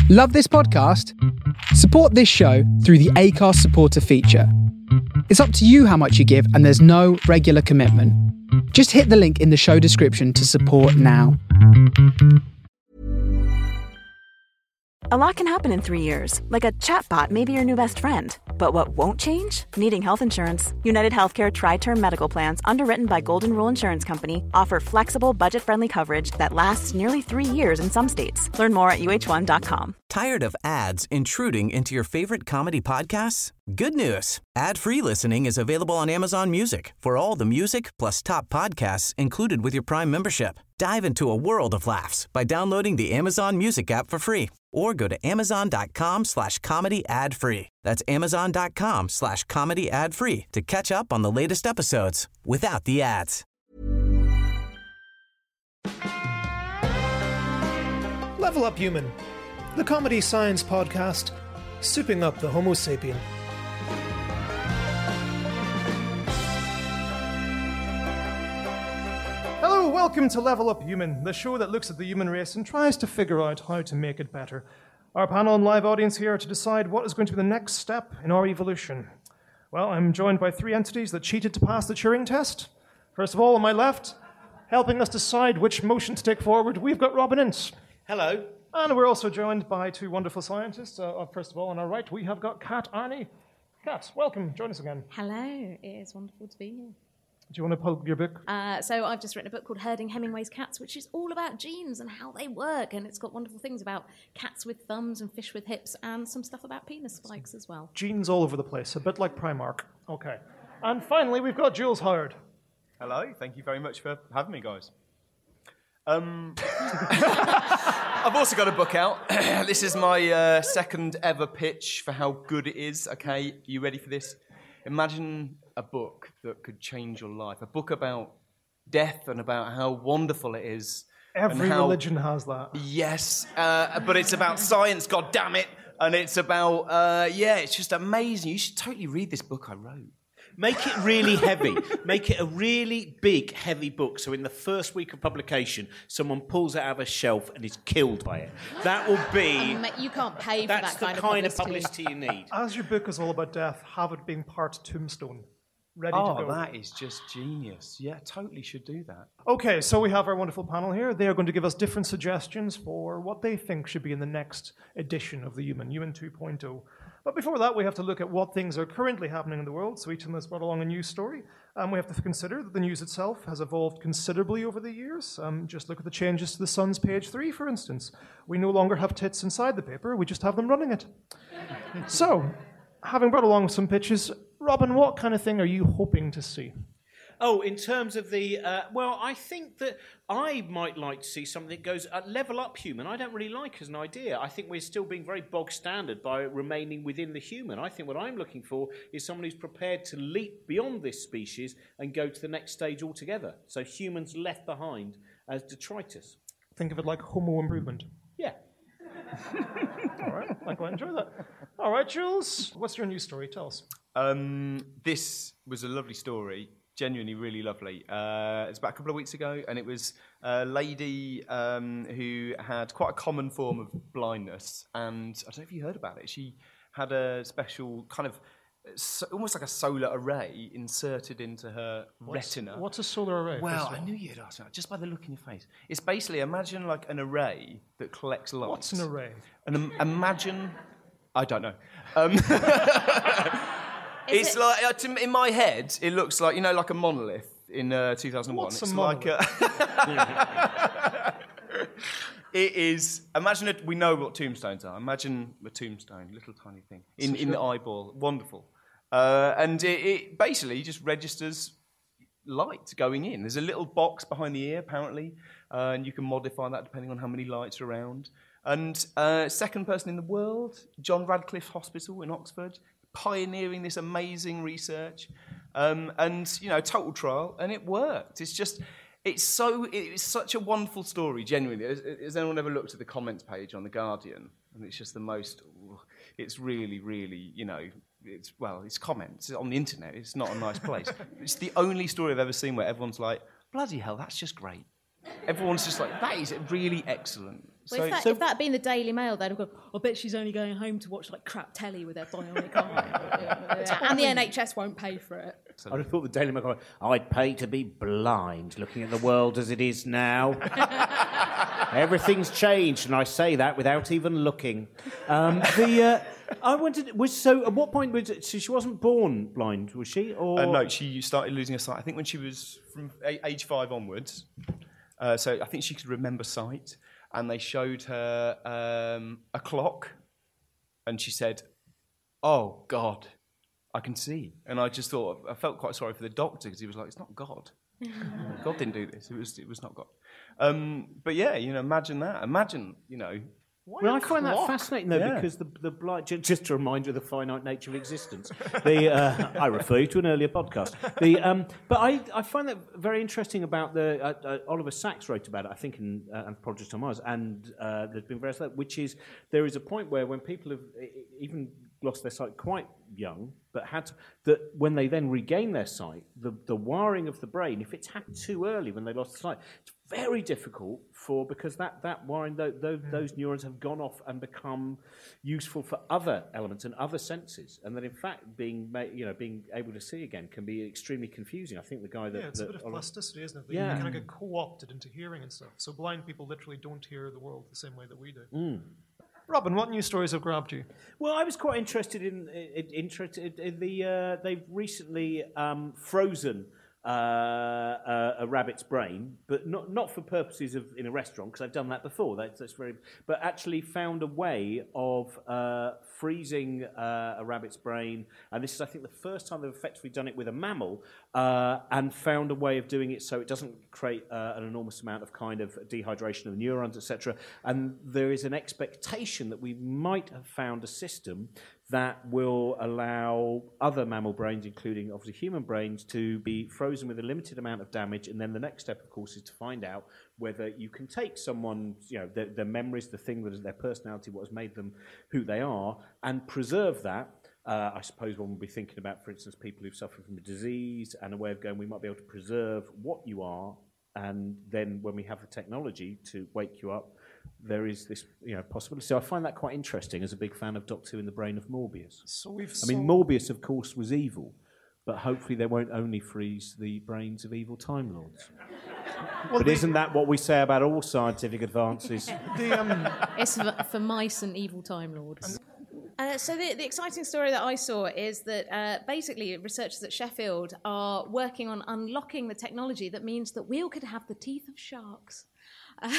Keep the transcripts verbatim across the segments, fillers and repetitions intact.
Love this podcast? Support this show through the Acast supporter feature. It's up to you how much you give, and there's no regular commitment. Just hit the link in the show description to support now. A lot can happen in three years, like a chatbot may be your new best friend. But what won't change? Needing health insurance. United Healthcare Tri-Term Medical Plans, underwritten by Golden Rule Insurance Company, offer flexible, budget-friendly coverage that lasts nearly three years in some states. Learn more at U H one dot com. Tired of ads intruding into your favorite comedy podcasts? Good news. Ad-free listening is available on Amazon Music for all the music plus top podcasts included with your Prime membership. Dive into a world of laughs by downloading the Amazon Music app for free or go to amazon.com slash comedy ad free. That's amazon.com slash comedy ad free to catch up on the latest episodes without the ads. Level Up Human, the comedy science podcast, souping up the Homo sapien. Hello, welcome to Level Up Human, the show that looks at the human race and tries to figure out how to make it better. Our panel and live audience here to decide what is going to be the next step in our evolution. Well, I'm joined by three entities that cheated to pass the Turing test. First of all, on my left, helping us decide which motion to take forward, we've got Robin Ince. Hello. And we're also joined by two wonderful scientists. Uh, first of all, on our right, we have got Kat Arney. Kat, welcome. Join us again. Hello. It is wonderful to be here. Do you want to plug your book? Uh, so I've just written a book called Herding Hemingway's Cats, which is all about genes and how they work. And it's got wonderful things about cats with thumbs and fish with hips and some stuff about penis spikes as well. Genes all over the place, a bit like Primark. Okay. And finally, we've got Jules Howard. Hello. Thank you very much for having me, guys. Um, I've also got a book out. This is my uh, second ever pitch for how good it is. Okay, you ready for this? Imagine a book that could change your life. A book about death and about how wonderful it is. Every how, religion has that. Yes, uh, but it's about science, God damn it. And it's about, uh, yeah, it's just amazing. You should totally read this book I wrote. Make it really heavy. Make it a really big, heavy book. So in the first week of publication, someone pulls it out of a shelf and is killed by it. That will be... Um, you can't pay for that's that kind, the kind of of publicity. publicity you need. As your book is all about death, have it being part Tombstone. Ready oh, to go. That is just genius. Yeah, totally should do that. Okay, so we have our wonderful panel here. They are going to give us different suggestions for what they think should be in the next edition of The Human, Human two point oh. But before that, we have to look at what things are currently happening in the world. So each of them has brought along a news story. Um, we have to consider that the news itself has evolved considerably over the years. Um, just look at the changes to the Sun's page three, for instance. We no longer have tits inside the paper. We just have them running it. So, having brought along some pitches, Robin, what kind of thing are you hoping to see? Oh, in terms of the... Uh, well, I think that I might like to see something that goes uh, level up human. I don't really like as an idea. I think we're still being very bog standard by remaining within the human. I think what I'm looking for is someone who's prepared to leap beyond this species and go to the next stage altogether. So humans left behind as detritus. Think of it like Homo improvement. Yeah. All right, I quite enjoy that. All right, Jules, what's your news story? Tell us. Um, this was a lovely story. Genuinely really lovely. Uh, it's about a couple of weeks ago, and it was a lady um, who had quite a common form of blindness, and I don't know if you heard about it. She had a special kind of, so, almost like a solar array inserted into her what's, retina. What's a solar array? Well, I knew you'd ask that, just by the look in your face. It's basically, imagine like an array that collects light. What's an array? And um, imagine, I don't know. Um, It's it? like, uh, to, in my head, it looks like, you know, like a monolith in uh, two thousand one. What's it's a like a... It is, imagine, it, we know what tombstones are. Imagine a tombstone, little tiny thing, in, in the eyeball. Wonderful. Uh, and it, it basically just registers light going in. There's a little box behind the ear, apparently, uh, and you can modify that depending on how many lights are around. And uh, second person in the world, John Radcliffe Hospital in Oxford, pioneering this amazing research, um, and you know, total trial, and it worked. It's just, it's so, it's such a wonderful story. Genuinely, has, has anyone ever looked at the comments page on The Guardian? And it's just the most. It's really, really, you know, it's well, it's comments on the internet. It's not a nice place. It's the only story I've ever seen where everyone's like, "Bloody hell, that's just great." everyone's just like, that is really excellent. Well, so, if, that, so if that had been the Daily Mail, they'd have gone, I bet she's only going home to watch like crap telly with their bionic eye. And the N H S won't pay for it. I'd have thought the Daily Mail, I'd pay to be blind looking at the world as it is now. Everything's changed, and I say that without even looking. Um, the uh, I wanted was so. At what point was it, so she wasn't born blind, was she? Or uh, no, she started losing her sight. I think when she was from a- age five onwards. Uh, so I think she could remember sight, and they showed her um, a clock, and she said, "Oh God, I can see." And I just thought I felt quite sorry for the doctor because he was like, "It's not God. God didn't do this. It was it was not God." Um, but yeah, you know, imagine that. Imagine, you know. Well, I find that fascinating, though, Yeah. because the, the blind, ju- just to remind you of the finite nature of existence. The uh, I refer you to an earlier podcast. The um, but I, I find that very interesting about the uh, uh, Oliver Sacks wrote about it, I think, in uh, Anthropologist on Mars, and uh, there's been various others, which is there is a point where when people have e- even lost their sight quite young, but had to, that when they then regain their sight, the, the wiring of the brain, if it's happened too early when they lost the sight, it's very difficult for, because that, that wiring, those, those, those neurons have gone off and become useful for other elements and other senses, and that in fact being ma- you know being able to see again can be extremely confusing. I think the guy that... Yeah, it's that a bit of Oliver- plasticity, isn't it? That Yeah. you kind of get co-opted into hearing and stuff. So blind people literally don't hear the world the same way that we do. Mm. Robin, what news stories have grabbed you? Well, I was quite interested in, in, interested in the. Uh, they've recently um, frozen uh, a, a rabbit's brain, but not not for purposes of in a restaurant, because I've done that before. That's, that's very. But actually found a way of uh, freezing uh, a rabbit's brain, and this is, I think, the first time they've effectively done it with a mammal, uh, and found a way of doing it so it doesn't create uh, an enormous amount of kind of dehydration of the neurons, et cetera. And there is an expectation that we might have found a system that will allow other mammal brains, including obviously human brains, to be frozen with a limited amount of damage. And then the next step, of course, is to find out whether you can take someone's, you know, their, their memories, the thing that is their personality, what has made them who they are, and preserve that. Uh, I suppose one would be thinking about, for instance, people who've suffered from a disease, and a way of going, we might be able to preserve what you are, and then when we have the technology to wake you up, there is this, you know, possibility. So I find that quite interesting as a big fan of Doctor Who and the Brain of Morbius. So we've I mean, Morbius, of course, was evil, but hopefully they won't only freeze the brains of evil Time Lords. Well, but the- isn't that what we say about all scientific advances? the, um, It's for, for mice and evil Time Lords. Uh, so the, the exciting story that I saw is that uh, basically researchers at Sheffield are working on unlocking the technology that means that we all could have the teeth of sharks uh,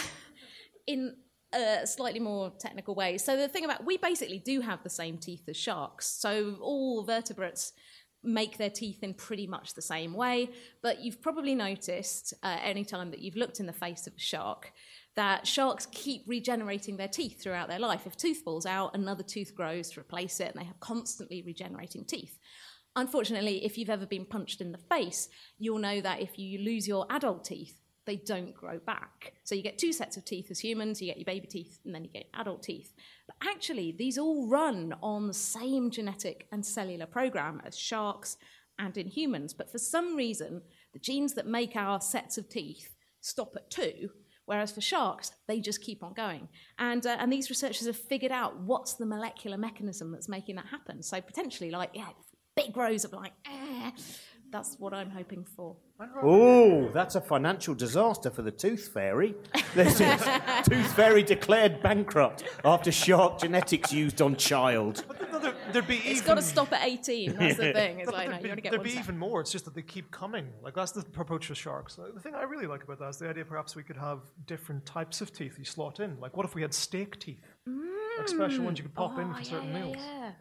in a slightly more technical way. So the thing about, we basically do have the same teeth as sharks. So all vertebrates make their teeth in pretty much the same way, but you've probably noticed uh, any time that you've looked in the face of a shark that sharks keep regenerating their teeth throughout their life. If a tooth falls out, another tooth grows to replace it, and they have constantly regenerating teeth. Unfortunately, if you've ever been punched in the face, you'll know that if you lose your adult teeth, they don't grow back. So you get two sets of teeth as humans, you get your baby teeth, and then you get adult teeth. But actually, these all run on the same genetic and cellular program as sharks and in humans. But for some reason, the genes that make our sets of teeth stop at two, whereas for sharks, they just keep on going. And, uh, and these researchers have figured out what's the molecular mechanism that's making that happen. So potentially, like, yeah, big rows of like, eh, that's what I'm hoping for. Oh, that's a financial disaster for the Tooth Fairy. This is Tooth Fairy declared bankrupt after shark genetics used on child. but no, there, there'd be It's even, got to stop at eighteen, that's the thing. It's but like, no, there'd you be, only get there'd one be set. even more. It's just that they keep coming. Like, that's the approach with sharks. Uh, The thing I really like about that is the idea perhaps we could have different types of teeth you slot in. Like, what if we had steak teeth? Like special ones you could pop in Oh, for yeah, certain yeah, meals. yeah.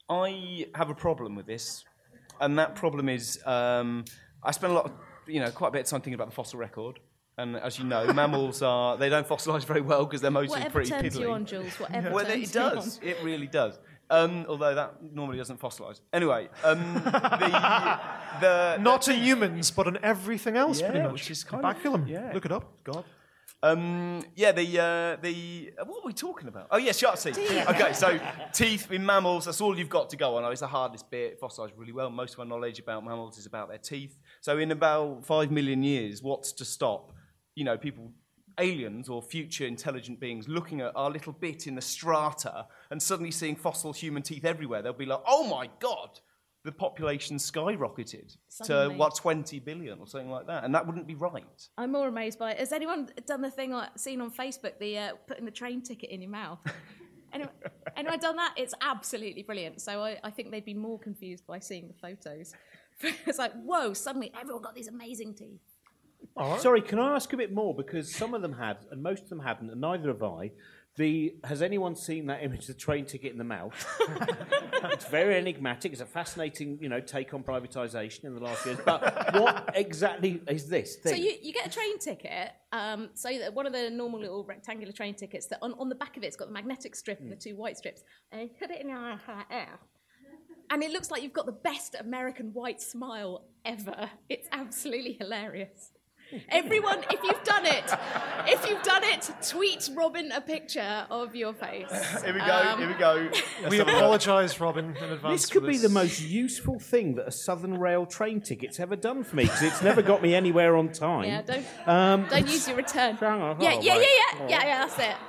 I have a problem with this, and that problem is um, I spend a lot, of, you know, quite a bit of time thinking about the fossil record. And as you know, mammals are they don't fossilise very well because they're mostly Whatever pretty turns piddly. you on, Jules, whatever Well, turns it you does. on. It really does. Um, although that normally doesn't fossilise. Anyway, um, the, the Not the in humans, but in everything else, Yeah, pretty much. which is kind of- Baculum. yeah. Look it up. God. Um, yeah, the uh, the uh, what are we talking about? Oh yes, shark teeth. Okay, so teeth in mammals. That's all you've got to go on. Oh, it's the hardest bit. Fossilise really well. Most of our knowledge about mammals is about their teeth. So in about five million years, what's to stop you know, people, aliens or future intelligent beings looking at our little bit in the strata and suddenly seeing fossil human teeth everywhere, they'll be like, oh my God, the population skyrocketed Suddenly. to, what, twenty billion or something like that. And that wouldn't be right. I'm more amazed by it. Has anyone done the thing like, seen on Facebook, the uh, putting the train ticket in your mouth? anyone, anyone done that? It's absolutely brilliant. So I, I think they'd be more confused by seeing the photos. It's like, whoa, suddenly everyone got these amazing teeth. Right. Sorry, can I ask a bit more? Because some of them had, and most of them hadn't, and neither have I. The, has anyone seen that image of the train ticket in the mouth? It's very enigmatic. It's a fascinating, you know, take on privatisation in the last years. But what exactly is this thing? So you, you get a train ticket. Um, so that one of the normal little rectangular train tickets, that on, on the back of it, it's got the magnetic strip mm. and the two white strips. And you put it in your air. And it looks like you've got the best American white smile ever. It's absolutely hilarious. Everyone, if you've done it, if you've done it, tweet Robin a picture of your face. Here we go, um, here we go. We apologise, Robin, in advance. This could for be this. the most useful thing that a Southern Rail train ticket's ever done for me, because it's never got me anywhere on time. Yeah, don't, um, don't use your return. Hang on, yeah, oh, yeah, right. yeah, yeah, yeah, yeah, that's it.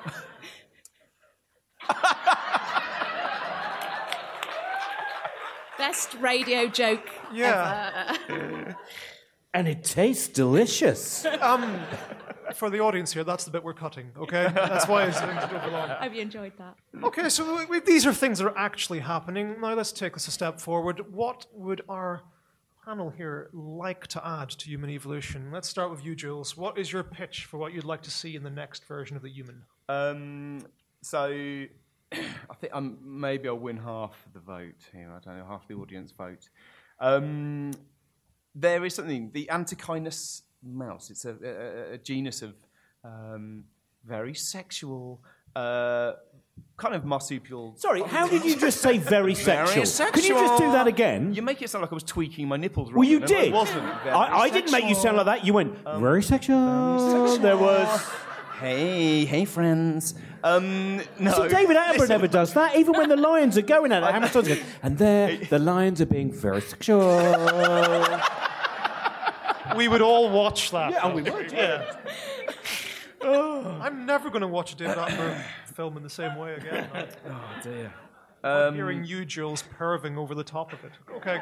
Best radio joke Yeah. ever. And it tastes delicious. Um, for the audience here, that's the bit we're cutting, okay? That's why it's going to go along. Hope you enjoyed that. Okay, so we, we, these are things that are actually happening. Now let's take this a step forward. What would our panel here like to add to human evolution? Let's start with you, Jules. What is your pitch for what you'd like to see in the next version of the human? Um, so I think um, maybe I'll win half the vote here. I don't know, half the audience vote. Um, there is something, the Antechinus mouse. It's a, a, a genus of um, very sexual, uh, kind of marsupial. Sorry, how did you just say very sexual? Very sexual. Can you just do that again? You make it sound like I was tweaking my nipples. Well, you Robin, and did. I wasn't. Very I, I didn't make you sound like that. You went Um, very sexual. very sexual. There was. Hey, hey, friends. Um, no. See, David Attenborough Listen. never does that. Even when the lions are going at it, Hamilton's going, and there, the lions are being very sexual. We would all watch that. Yeah, oh, we would, yeah. Oh, I'm never going to watch a David Attenborough film in the same way again. Oh, dear. I'm Um, hearing you, Jules, perving over the top of it. Okay.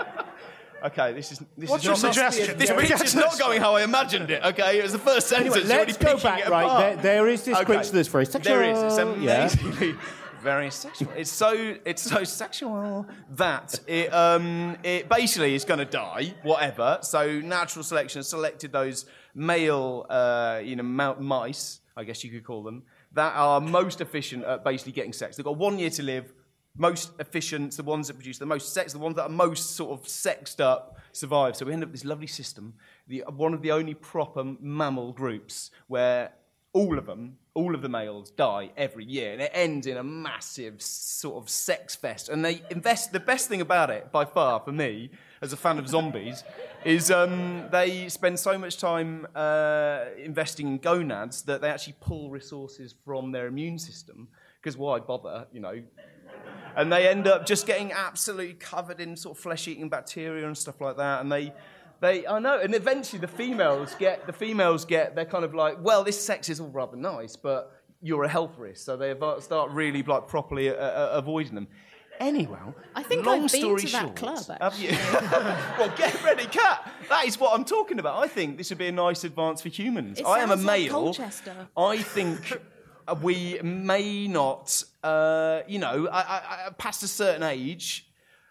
Okay, this is this What's is your not, suggestion? This Yeah, pitch yes, is not going how I imagined it. Okay, it was the first sentence. Anyway, you're already let's go picking back. it Right, apart. there, there is this Okay. creature that's very sexual. There is. It's Yeah. amazingly very sexual. It's so it's so sexual that it um it basically is going to die. Whatever. So natural selection has selected those male uh, you know mount mice, I guess you could call them, that are most efficient at basically getting sex. They've got one year to live. Most efficient, the ones that produce the most sex, the ones that are most sort of sexed up survive. So we end up with this lovely system, the, one of the only proper mammal groups where all of them, all of the males die every year. And it ends in a massive sort of sex fest. And they invest, the best thing about it, by far, for me, as a fan of zombies, is um, they spend so much time uh, investing in gonads that they actually pull resources from their immune system. Because why bother, you know? And they end up just getting absolutely covered in sort of flesh-eating bacteria and stuff like that. And they, they, I know. And eventually, the females get, the females get, they're kind of like, well, this sex is all rather nice, but you're a health risk. So they start really like properly uh, uh, avoiding them. Anyway, I think long I've been story to that short, club, have you? Well, get ready, Kat. That is what I'm talking about. I think this would be a nice advance for humans. It I am a sounds like male. Colchester. I think. We may not, uh, you know, I, I, I, past a certain age,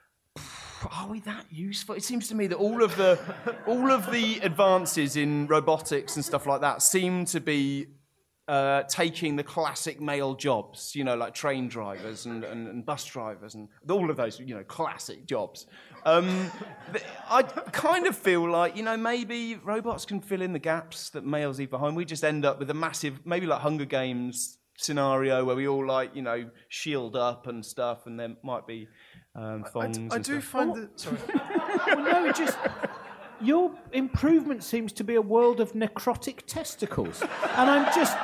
are we that useful? It seems to me that all of the, all of the advances in robotics and stuff like that seem to be uh, taking the classic male jobs, you know, like train drivers and, and, and bus drivers and all of those, you know, classic jobs. Um, I kind of feel like, you know, maybe robots can fill in the gaps that males leave behind. We just end up with a massive, maybe like Hunger Games scenario where we all like, you know, shield up and stuff, and there might be um, thongs. I, and I do stuff. find that. Sorry. Well, no, just your improvement seems to be a world of necrotic testicles, and I'm just,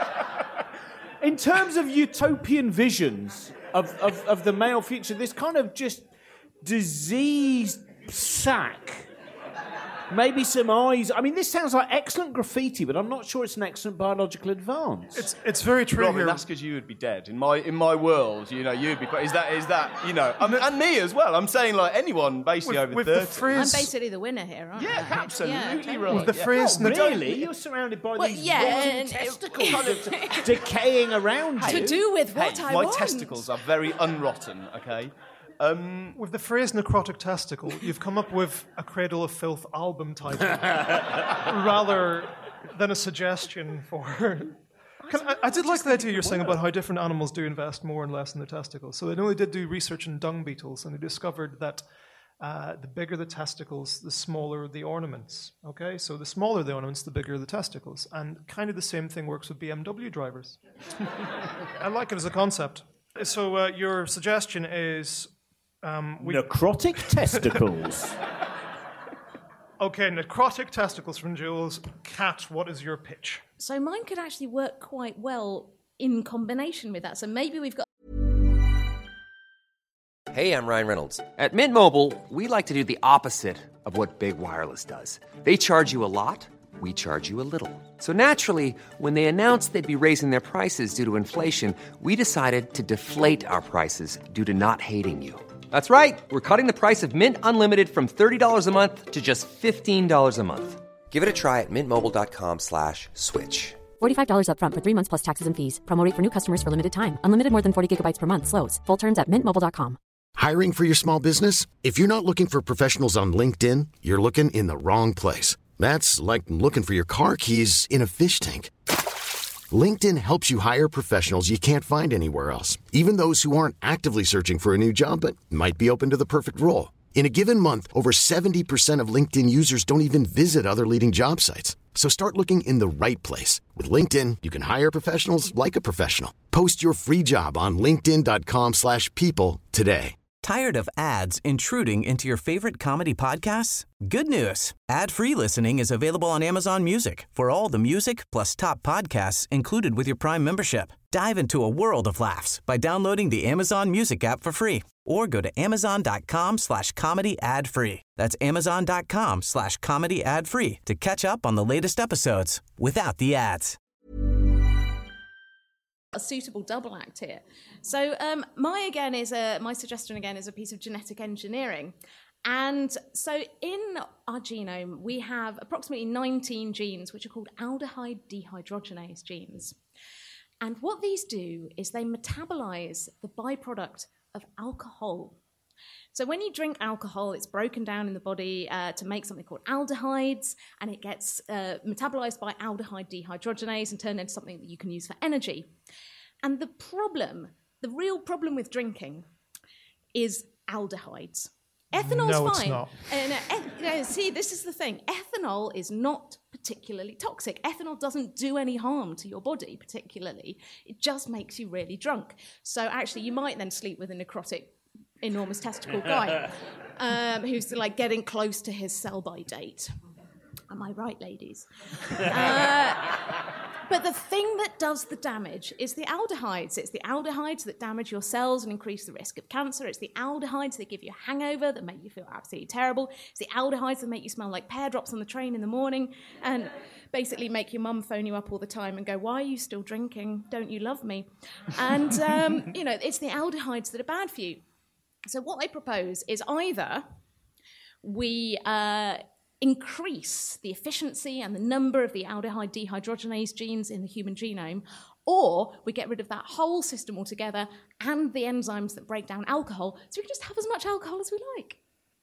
in terms of utopian visions of, of, of the male future, this kind of just diseased sack maybe some eyes. I mean, this sounds like excellent graffiti, but I'm not sure it's an excellent biological advance. It's it's very true Robin, here. that's because you would be dead. In my in my world, you know, you'd be. Is that is that you know? I mean, and me as well. I'm saying like anyone basically With- over with the thirty. phrase- I'm basically the winner here, aren't Yeah, I? absolutely Yeah, totally. right. With the Yeah. phrase, Not "Nat- really. You're surrounded by Well, these yeah, rotten and- testicles that are decaying around To you. do with what Hey, I my want. testicles are very unrotten. Okay. Um, With the phrase necrotic testicle, you've come up with a Cradle of Filth album title rather than a suggestion for. Can, I, I did like the idea you're saying about how different animals do invest more and less in their testicles. So I know they did do research in dung beetles, and they discovered that uh, the bigger the testicles, the smaller the ornaments. Okay, so the smaller the ornaments, the bigger the testicles, and kind of the same thing works with B M W drivers. I like it as a concept. So uh, your suggestion is. Um, we, Necrotic testicles. okay, necrotic testicles from Jules. Kat, what is your pitch? So mine could actually work quite well in combination with that. So maybe we've got. Hey, I'm Ryan Reynolds. At Mint Mobile, we like to do the opposite of what Big Wireless does. They charge you a lot, we charge you a little. So naturally, when they announced they'd be raising their prices due to inflation, we decided to deflate our prices due to not hating you. That's right. We're cutting the price of Mint Unlimited from thirty dollars a month to just fifteen dollars a month. Give it a try at mintmobile.com slash switch. forty-five dollars up front for three months plus taxes and fees. Promo rate for new customers for limited time. Unlimited more than forty gigabytes per month. Slows full terms at mint mobile dot com. Hiring for your small business? If you're not looking for professionals on LinkedIn, you're looking in the wrong place. That's like looking for your car keys in a fish tank. LinkedIn helps you hire professionals you can't find anywhere else, even those who aren't actively searching for a new job but might be open to the perfect role. In a given month, over seventy percent of LinkedIn users don't even visit other leading job sites. So start looking in the right place. With LinkedIn, you can hire professionals like a professional. Post your free job on linkedin.com slash people today. Tired of ads intruding into your favorite comedy podcasts? Good news. Ad-free listening is available on Amazon Music for all the music plus top podcasts included with your Prime membership. Dive into a world of laughs by downloading the Amazon Music app for free or go to amazon.com slash comedy ad-free. That's amazon.com slash comedy ad-free to catch up on the latest episodes without the ads. A suitable double act here. So um, my again is a my suggestion again is a piece of genetic engineering, and so in our genome we have approximately nineteen genes which are called aldehyde dehydrogenase genes, and what these do is they metabolize the byproduct of alcohol. So when you drink alcohol, it's broken down in the body uh, to make something called aldehydes, and it gets uh, metabolized by aldehyde dehydrogenase and turned into something that you can use for energy. And the problem, the real problem with drinking is aldehydes. Ethanol's No, it's fine. not. And, uh, eth- no, see, this is the thing. Ethanol is not particularly toxic. Ethanol doesn't do any harm to your body particularly. It just makes you really drunk. So actually, you might then sleep with a necrotic enormous testicle guy um, who's like getting close to his sell-by date. Am I right, ladies? uh, but the thing that does the damage is the aldehydes. It's the aldehydes that damage your cells and increase the risk of cancer. It's the aldehydes that give you a hangover, that make you feel absolutely terrible. It's the aldehydes that make you smell like pear drops on the train in the morning and basically make your mum phone you up all the time and go, why are you still drinking? Don't you love me? And, um, you know, it's the aldehydes that are bad for you. So what I propose is either we uh, increase the efficiency and the number of the aldehyde dehydrogenase genes in the human genome, or we get rid of that whole system altogether and the enzymes that break down alcohol, so we can just have as much alcohol as we like.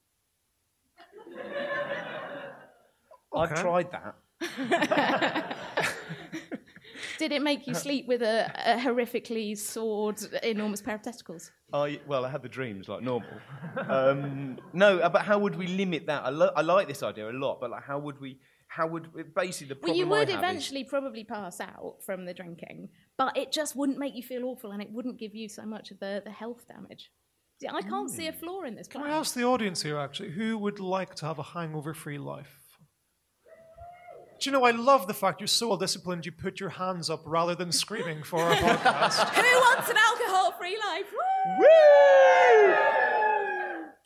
I've tried that. Did it make you sleep with a, a horrifically sored, enormous pair of testicles? I, well, I had the dreams like normal. Um, no, but how would we limit that? I, lo- I like this idea a lot, but like, how would we? How would basically the problem? Well, you would I have eventually is, probably pass out from the drinking, but it just wouldn't make you feel awful, and it wouldn't give you so much of the, the health damage. See, I can't mm. see a flaw in this plan. Can I ask the audience here, actually, who would like to have a hangover-free life? Do you know, I love the fact you're so well-disciplined you put your hands up rather than screaming for our podcast. Who wants an alcohol-free life? Woo! Woo!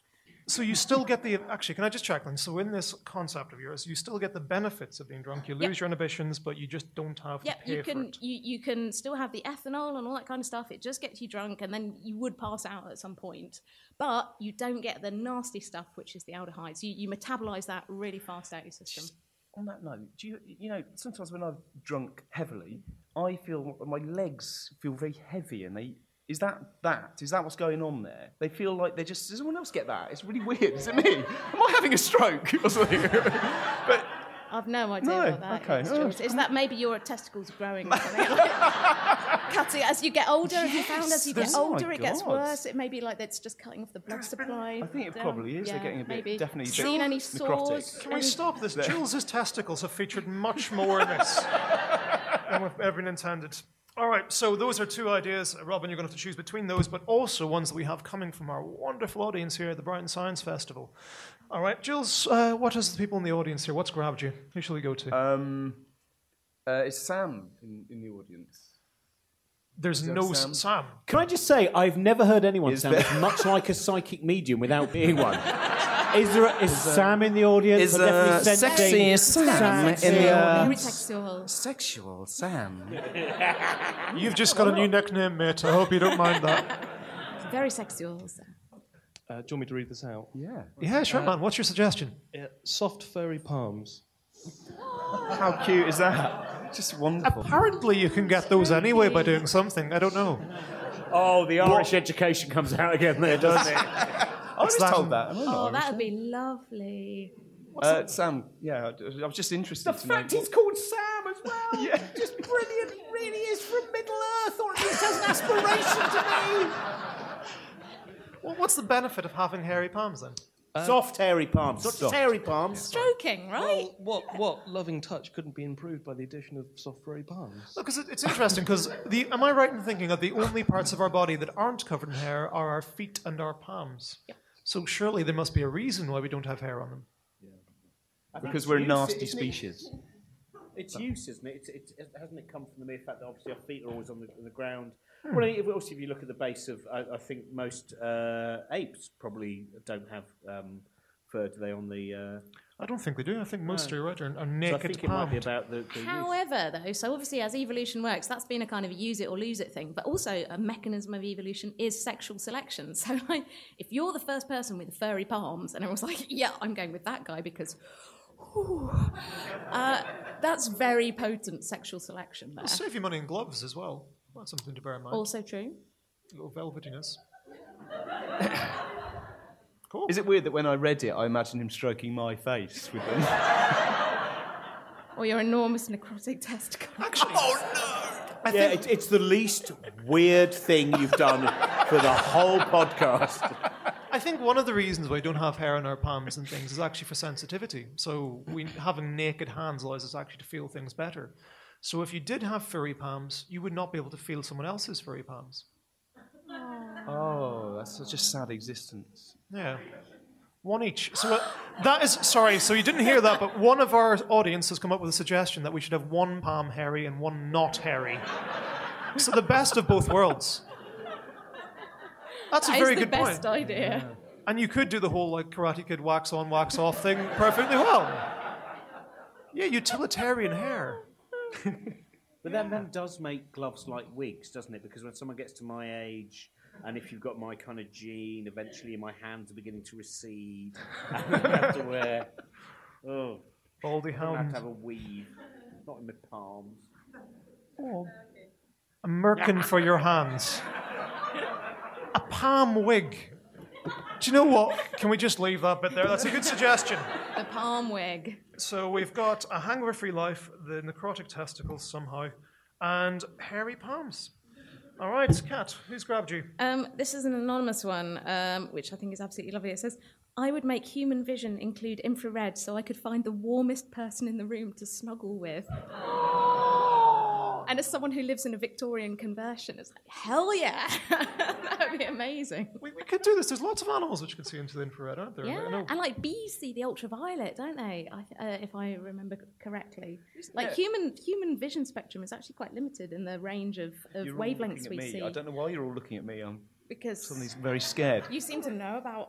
So you still get the, actually, can I just check then? So in this concept of yours, you still get the benefits of being drunk. You lose Yep. your inhibitions, but you just don't have Yeah, to pay you for can it. you, you can still have the ethanol and all that kind of stuff. It just gets you drunk, and then you would pass out at some point. But you don't get the nasty stuff, which is the aldehydes. You, you metabolize that really fast out of your system. On that note, do you, you know, sometimes when I've drunk heavily, I feel my legs feel very heavy, and they, is that that? Is that what's going on there? They feel like they just, does anyone else get that? It's really weird, is it me? Am I having a stroke or something? But I've no idea No, what that okay. is. Oh, Jules. Is that maybe your testicles growing or something? Cutting as you get older, have you found as you get Yes, oh my older it gets God. worse? It may be like it's just cutting off the blood supply. I think it down. probably is. They're Yeah, getting a bit- maybe. definitely a bit Seen any necrotic. sores? Can we any- stop this? Jules' testicles have featured much more in this than we've ever intended. All right, so those are two ideas. Robin, you're going to have to choose between those, but also ones that we have coming from our wonderful audience here at the Brighton Science Festival. All right, Jules, uh, what is the people in the audience here? What's grabbed you? Who shall we go to? Um, uh, is Sam in, in the audience? There's is there no Sam? S- Sam. Can I just say, I've never heard anyone Is sound there- as much like a psychic medium without being one. Is there a, is Sam in the audience? Is I'm definitely uh, sensing sexy Sam sexy. in the Very audience? sexual. Sexual Sam. You've just got a new nickname, mate. I hope you don't mind that. Very sexual. So. Uh, do you want me to read this out? Yeah. Yeah, sure, man. What's your suggestion? Yeah. Soft, furry palms. How cute is that? Just wonderful. Apparently, you can get those anyway by doing something. I don't know. Oh, the Irish education comes out again there, doesn't it? I was that told in- that. Am I not Oh, Irish? that would be lovely. Uh, Sam, yeah, I I was just interested The to know. fact he's called Sam as well. Yeah. Just brilliant. He really is from Middle Earth, or at least has an aspiration to be. Well, what's the benefit of having hairy palms then? Soft, hairy palms. Not just Soft. hairy palms. Stroking, right? Well, what what loving touch couldn't be improved by the addition of soft, furry palms? Because it, it's interesting. Because the am I right in thinking that the only parts of our body that aren't covered in hair are our feet and our palms? Yep. So surely there must be a reason why we don't have hair on them. Because we're a nasty species. It's use, isn't it? It's, it's, it hasn't it come from the mere fact that obviously our feet are always on the, on the ground? Well, if, also, if you look at the base of, I, I think most uh, apes probably don't have um, fur, do they, on the... Uh, I don't think they do. I think most No. are right, are, are so I naked think it might be palmed. about the, the use. However, though, so obviously as evolution works, that's been a kind of use it or lose it thing. But also a mechanism of evolution is sexual selection. So like, if you're the first person with furry palms, and everyone's like, yeah, I'm going with that guy because, whew, uh, that's very potent sexual selection there. It'll save you money in gloves as well. That's something to bear in mind. Also true. A little velvetiness. Is it weird that when I read it, I imagined him stroking my face with them? Or your enormous necrotic testicle. Actually, Yeah, it, it's the least weird thing you've done for the whole podcast. I think one of the reasons why we don't have hair on our palms and things is actually for sensitivity. So we having naked hands allows us actually to feel things better. So if you did have furry palms, you would not be able to feel someone else's furry palms. Oh, that's such a sad existence. Yeah. One each. So uh, that is, sorry, so you didn't hear that, but one of our audience has come up with a suggestion that we should have one palm hairy and one not hairy. So the best of both worlds. That's a That very is the good best point. idea. And you could do the whole like Karate Kid wax on, wax off thing perfectly well. Yeah, utilitarian hair. But that then does make gloves like wigs, doesn't it? Because when someone gets to my age, and if you've got my kind of gene, eventually my hands are beginning to recede, and I have to wear, oh, Baldy I have hound. to have a weave, not in my palms. A merkin for your hands. A palm wig. Do you know what? Can we just leave that bit there? That's a good suggestion. The palm wig. So we've got a hangover-free life, the necrotic testicles somehow, and hairy palms. All right, Kat, who's grabbed you? Um, this is an anonymous one, um, which I think is absolutely lovely. It says, I would make human vision include infrared so I could find the warmest person in the room to snuggle with. And as someone who lives in a Victorian conversion, it's like, hell yeah! That would be amazing. We, we could do this. There's lots of animals which can see into the infrared, aren't there? Yeah, I know. and like bees see the ultraviolet, don't they? I, th- uh, if I remember correctly, like Yeah. human human vision spectrum is actually quite limited in the range of, of You're all wavelengths looking at we me. see. I don't know why you're all looking at me. I'm Because suddenly very scared. you seem to know about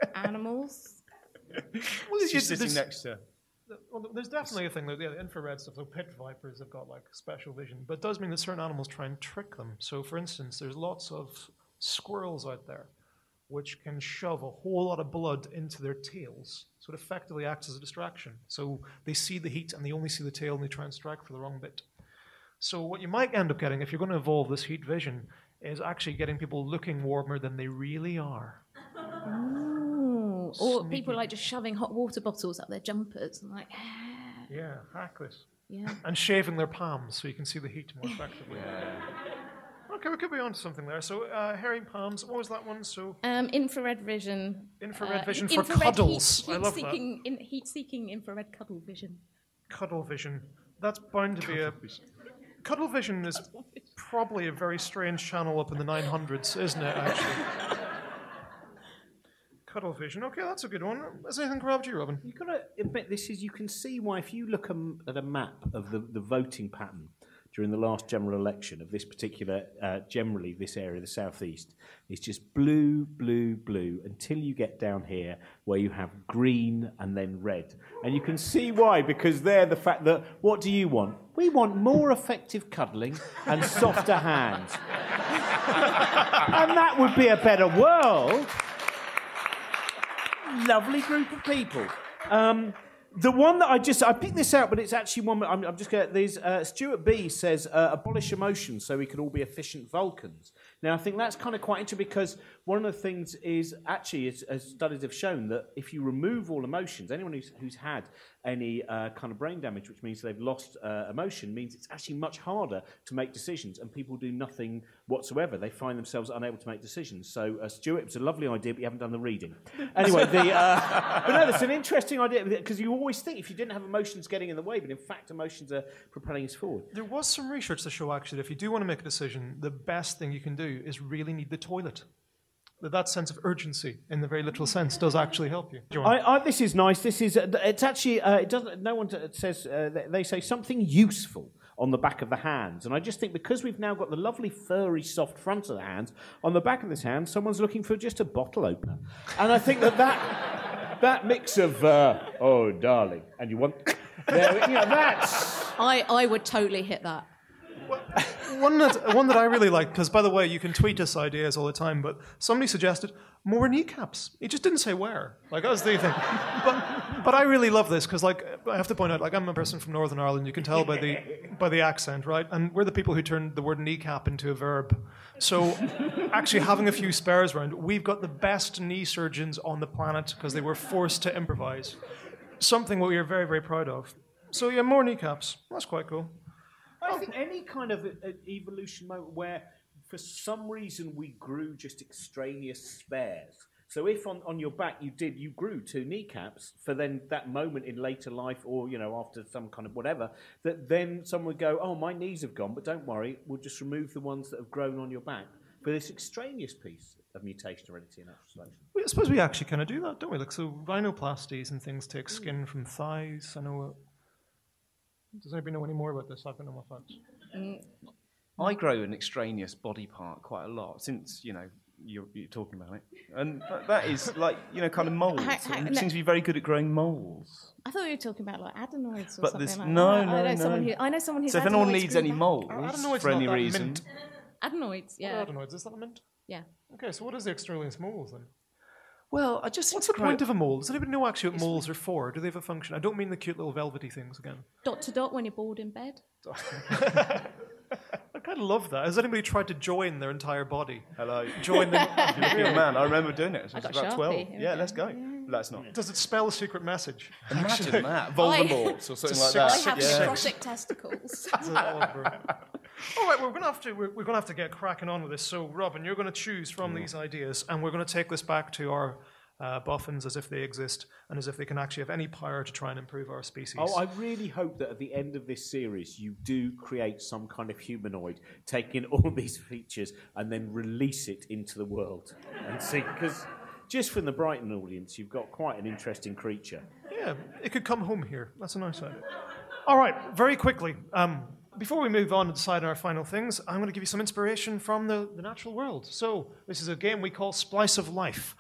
Animals. Well, She's it's- sitting there's- next to. Well, there's definitely a thing that yeah, the infrared stuff. So pit vipers have got like special vision, but it does mean that certain animals try and trick them. So, for instance, there's lots of squirrels out there which can shove a whole lot of blood into their tails, so it effectively acts as a distraction. So they see the heat and they only see the tail and they try and strike for the wrong bit. So what you might end up getting if you're going to evolve this heat vision is actually getting people looking warmer than they really are. Ooh. Or people like just shoving hot water bottles up their jumpers and like, ah. Yeah, hack this. Yeah. And shaving their palms so you can see the heat more effectively. Okay, we could be onto something there. So, uh, hairy palms, what was that one? So, Um, infrared vision. Infrared uh, vision for infrared cuddles. Heat, I heat love seeking, in, heat-seeking infrared cuddle vision. cuddle vision. That's bound to be a... Cuddle vision is probably a very strange channel up in the nine hundreds, isn't it, actually? Cuddle vision. Okay, that's a good one. Has anything grabbed you, Robin? You've got to admit, this is, you can see why, if you look um, at a map of the, the voting pattern during the last general election of this particular, uh, generally this area, the southeast, it's just blue, blue, blue, until you get down here where you have green and then red. And you can see why, because they're the fact that, what do you want? We want more effective cuddling and softer hands. And that would be a better world. Lovely group of people. Um, the one that I just, I picked this out, but it's actually one, I'm, I'm just going to, there's, uh, Stuart B says, uh, abolish emotions so we can all be efficient Vulcans. Now, I think that's kind of quite interesting because one of the things is, actually, as, as studies have shown, that if you remove all emotions, anyone who's, who's had any uh, kind of brain damage, which means they've lost uh, emotion, means it's actually much harder to make decisions, and people do nothing whatsoever. They find themselves unable to make decisions. So, uh, Stuart, it was a lovely idea, but you haven't done the reading. Anyway, the, uh, but no, that's an interesting idea, because you always think if you didn't have emotions getting in the way, but in fact, emotions are propelling us forward. There was some research to show, actually, that if you do want to make a decision, the best thing you can do is really need the toilet. That that sense of urgency, in the very literal sense, does actually help you. I, I, this is nice. This is. Uh, it's actually. Uh, it doesn't. No one t- says. Uh, they, they say something useful on the back of the hands, and I just think because we've now got the lovely furry, soft front of the hands, on the back of this hand, someone's looking for just a bottle opener, and I think that that that mix of uh, oh darling, and you want, there, you know, that's. I, I would totally hit that. One that, one that I really like, because, by the way, you can tweet us ideas all the time, but somebody suggested more kneecaps. He just didn't say where. Like, that was the thing. But, but I really love this, because, like, I have to point out, like, I'm a person from Northern Ireland. You can tell by the by the accent, right? And we're the people who turned the word kneecap into a verb. So, actually having a few spares around, we've got the best knee surgeons on the planet, because they were forced to improvise. Something we are very, very proud of. So, yeah, more kneecaps. That's quite cool. I think any kind of a, a evolution moment where, for some reason, we grew just extraneous spares. So if on, on your back you did, you grew two kneecaps for then that moment in later life, or, you know, after some kind of whatever, that then someone would go, oh, my knees have gone, but don't worry, we'll just remove the ones that have grown on your back for this extraneous piece of mutation, heredity, and natural selection. I suppose we actually kind of do that, don't we? Like, so rhinoplasties and things take skin from thighs. I know... Uh, Does anybody know any more about this? I've got no more facts. Mm. I grow an extraneous body part quite a lot since, you know, you're, you're talking about it. And that, that is like, you know, kind of moles. Ha- ha- It no. seems to be very good at growing moles. I thought we were talking about like adenoids or But something this, like no, that. no, I know no. someone who I know someone who's So if anyone adenoids needs grew any back. moles Adenoids for not any that reason, mint. Adenoids, yeah. What are adenoids? Is that a mint? Yeah. Okay, so what is the extraneous moles then? well, I just What's the point of a mole? Does anybody know actually what moles are for? Do they have a function? I don't mean the cute little velvety things again. Dot to dot when you're bored in bed. I kind of love that. Has anybody tried to join their entire body? Hello. Join them. You're a man. I remember doing it. I was got about Sharpie. twelve. Here we Yeah, go. let's go. That's not. Does it spell a secret message? Imagine that. Voldemort or something like six- that. I have Yeah. necrotic testicles. All right, well, we're gonna have to we're, we're gonna have to get cracking on with this. So, Robin, you're gonna choose from these ideas, and we're gonna take this back to our uh, boffins as if they exist and as if they can actually have any power to try and improve our species. Oh, I really hope that at the end of this series you do create some kind of humanoid, take in all these features and then release it into the world and see, because just from the Brighton audience, you've got quite an interesting creature. Yeah, it could come home here. That's a nice idea. All right, very quickly. Um, before we move on to decide on our final things, I'm going to give you some inspiration from the, the natural world. So, this is a game we call Splice of Life.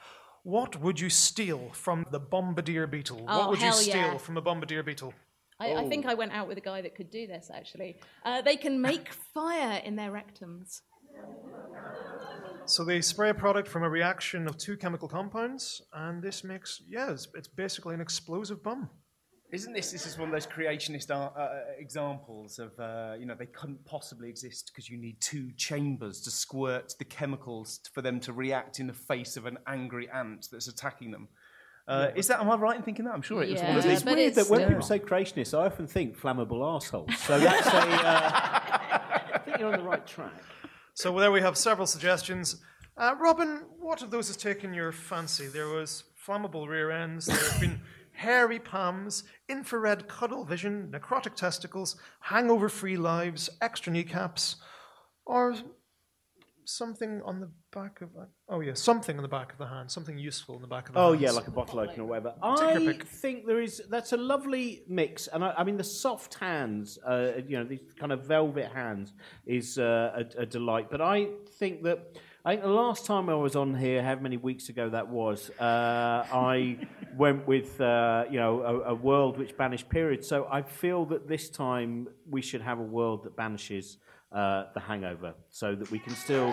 What would you steal from the bombardier beetle? Oh, what would you hell steal yeah. from a bombardier beetle? I, oh. I think I went out with a guy that could do this, actually. Uh, they can make fire in their rectums. So they spray a product from a reaction of two chemical compounds, and this makes, yeah, it's, it's basically an explosive bomb. Isn't this, this is one of those creationist uh, uh, examples of, uh, you know, they couldn't possibly exist because you need two chambers to squirt the chemicals for them to react in the face of an angry ant that's attacking them. Uh, yeah. Is that, am I right in thinking that? I'm sure it was yeah, one of these. It's weird it's that when still... people say creationists, I often think flammable arseholes. So that's a, uh, I think you're on the right track. So there we have several suggestions. Uh, Robin, what of those has taken your fancy? There was flammable rear ends, there have been hairy palms, infrared cuddle vision, necrotic testicles, hangover-free lives, extra kneecaps, or something on the back of... Oh, yeah, something on the back of the hand, something useful in the back of the hand. Oh, hands. Yeah, like a bottle opener or whatever. I think there is... That's a lovely mix. And I, I mean, the soft hands, uh, you know, these kind of velvet hands is uh, a, a delight. But I think that... I think the last time I was on here, how many weeks ago that was, uh, I went with, uh, you know, a, a world which banished periods. So I feel that this time we should have a world that banishes uh, the hangover so that we can still...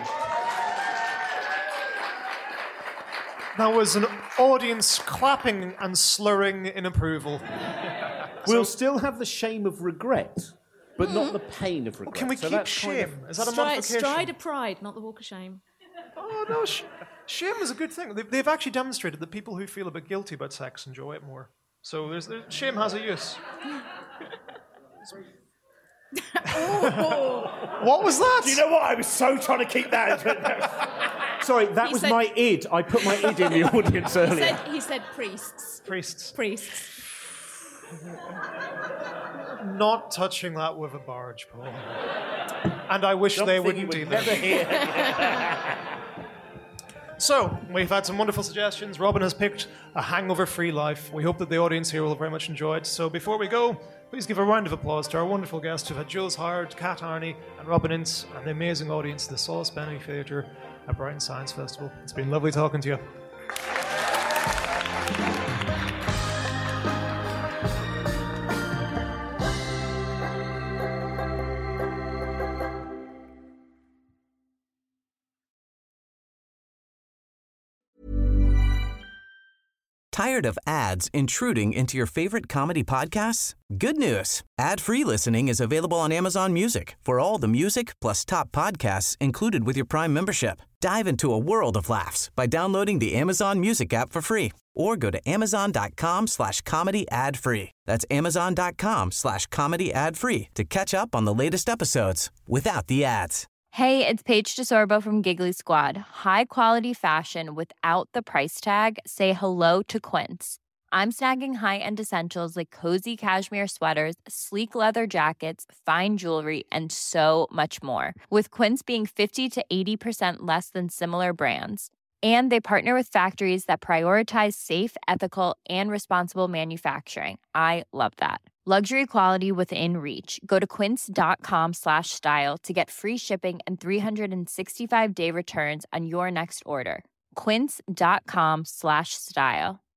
That was an audience clapping and slurring in approval. We'll so, still have the shame of regret, but not the pain of regret. Well, can we so keep shame? Kind of... Is that a Stri- modification? Stride of pride, not the walk of shame. Oh, no, sh- shame is a good thing. They've, they've actually demonstrated that people who feel a bit guilty about sex enjoy it more. So there's, there's, shame has a use. oh. What was that? Do you know what? I was so trying to keep that. Sorry, that he was said, my id. I put my id in the audience earlier. He said, he said priests. Priests. Priests. Not touching that with a barge, Paul. And I wish Something they wouldn't would either. So, we've had some wonderful suggestions. Robin has picked a hangover-free life. We hope that the audience here will very much enjoy it. So before we go, please give a round of applause to our wonderful guests who've had Jules Howard, Kat Arney, and Robin Ince, and the amazing audience of the Saul Spenney Theatre at Brighton Science Festival. It's been lovely talking to you. Tired of ads intruding into your favorite comedy podcasts? Good news. Ad-free listening is available on Amazon Music for all the music plus top podcasts included with your Prime membership. Dive into a world of laughs by downloading the Amazon Music app for free or go to amazon.com slash comedy ad free. That's amazon.com slash comedy ad free to catch up on the latest episodes without the ads. Hey, it's Paige DeSorbo from Giggly Squad. High quality fashion without the price tag. Say hello to Quince. I'm snagging high-end essentials like cozy cashmere sweaters, sleek leather jackets, fine jewelry, and so much more. With Quince being fifty to eighty percent less than similar brands. And they partner with factories that prioritize safe, ethical, and responsible manufacturing. I love that. Luxury quality within reach. Go to quince.com slash style to get free shipping and three sixty-five day returns on your next order. Quince.com slash style.